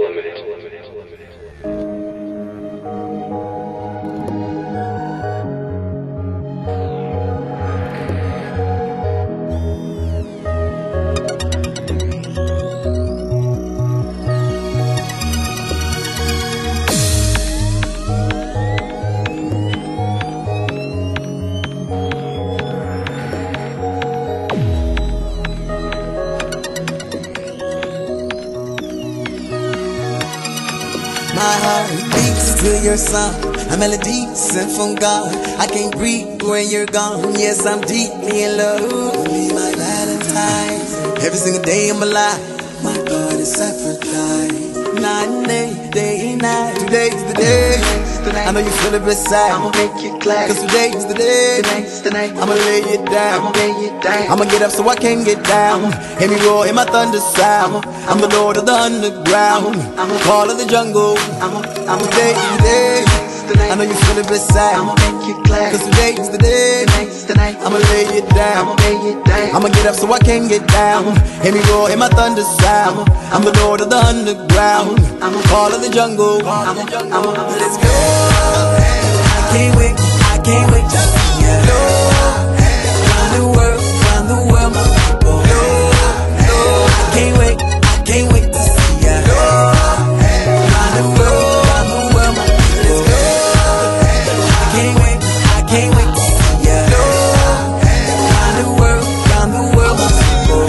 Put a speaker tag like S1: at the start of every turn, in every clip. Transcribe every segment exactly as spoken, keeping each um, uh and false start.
S1: My heart beats to your song, a melody sent from God. I can't breathe when you're gone. Yes, I'm deeply in love. Be my Valentine. Every single day of my life, my God is sacrificed. Night and day, day and night. Today's the day. I know you feel it beside.
S2: I'ma make you glad.
S1: Cause today's the day.
S2: Tonight's the night.
S1: I'ma lay it down.
S2: I'ma lay it down.
S1: I'ma get up so I can get down. Hear me roar in my thunder sound. I'm the Lord of the underground, call of the jungle. Today's the day. I know you feel it beside.
S2: I'ma make you glad.
S1: Cause today's the day.
S2: Tonight's the night.
S1: I'ma lay it down.
S2: I'ma lay it down.
S1: I'ma get up so I can get down. Hear me roar in my thunder sound. I'm the Lord of the underground, call of the jungle. Let's go. I can't wait, I can't wait to see ya. Round the world, round the world, my people. I can't wait, I can't wait to see ya. Round the world, round the world, my people. I can't wait, I can't wait to see ya. Round the world, round the world, my people.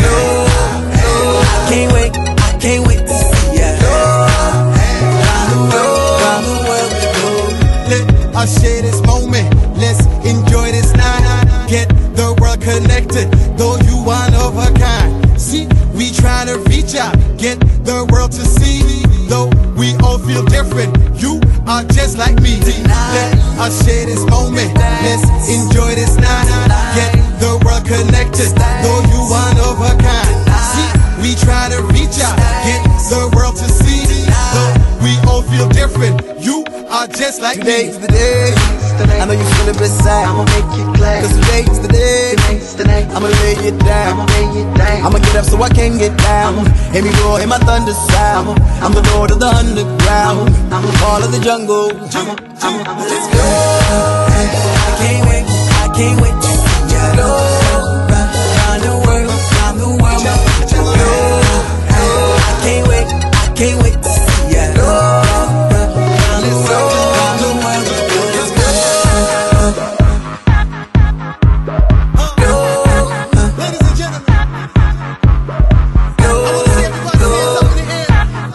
S1: I can't wait, I can't wait to see ya. Round the world, round the world, we go.
S3: Let us share this moment, let's enjoy this night. Get the world connected, though you one of a kind. See, we try to reach out, get the world to see. Though we all feel different, you are just like me. Let us share this moment, let's enjoy this night. Get the world connected, though you one of a kind. See, we try to reach out, get the world to see. Though we all feel different, you are just like me.
S1: Today's the day. I know you feel it beside.
S2: I'ma make you glad.
S1: Cause today's the day.
S2: Tonight's the night.
S1: I'ma lay it down.
S2: I'ma lay it down.
S1: I'ma get up so I can get down. Hear me roar in my thunder sound. I'm the Lord of the underground, call of the jungle. Let's go. I can't wait, I can't wait to see ya. Round the world, round the world, my people. I can't wait, I can't wait to see ya. Round the world, round the world, we go. Let's go.
S3: Ladies and gentlemen, I wanna see everybody hands up in the air.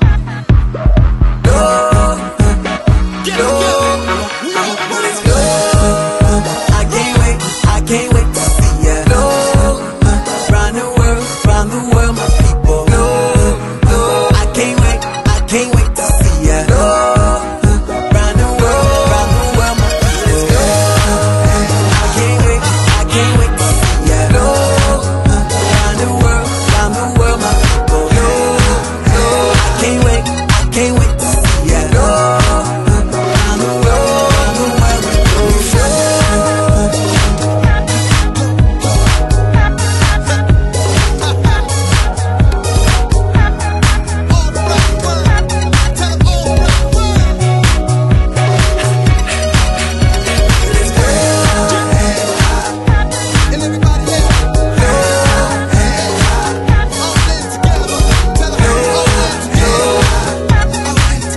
S3: Get up, get up.
S1: Let's go. I can't wait, I can't wait to see ya. Round the world, round the world, my people. I can't wait, I can't wait to see ya. Round the world, round the world, my people. I can't wait, I can't wait to see ya. Round the world, round the world, my people. I can't wait, I can't wait to see ya. Round the world, round the world, we go.
S3: All right, word. Tell 'em all right, word. And everybody else, all in together. Tell 'em all in together. All in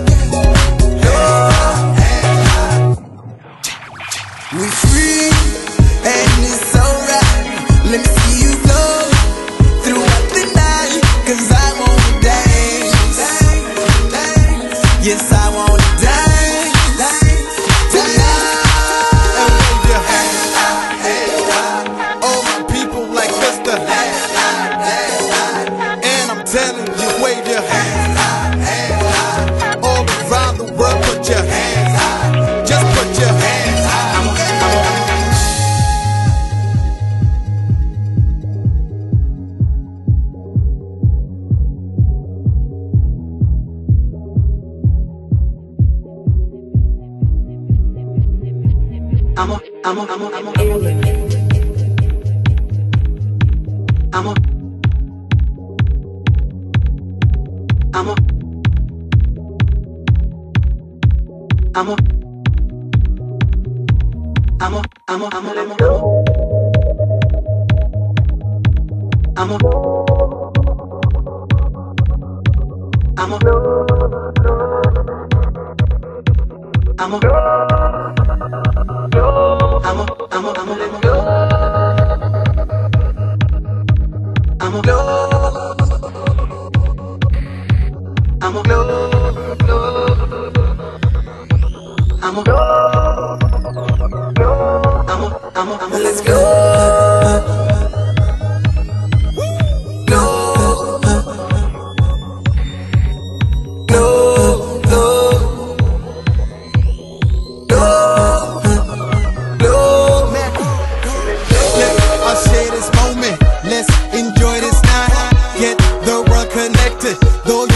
S3: together.
S1: We free, and it's alright. Let me see you go throughout the night. Cause I wanna dance. Yes, I wanna dance tonight.
S3: And wave your hand. All my people like Mister And I'm telling you, wave your hand. All around the world, put your hands high. Just put your hands high.
S2: I'ma, I'ma, I'ma, I'ma, I'ma, I'ma, I'm a, I'm a, I'm a, I'm a, I'm a, I'm a, I'm a, I'm a, I'm a, I'm a, I'm a, I'm a, I'm a, I'm a, I'm a, I'm a, I'm a, let's go. Go. Go. Go. Go. Go.
S3: Man, let us share this moment. Let's enjoy this night. Get the world connected. Though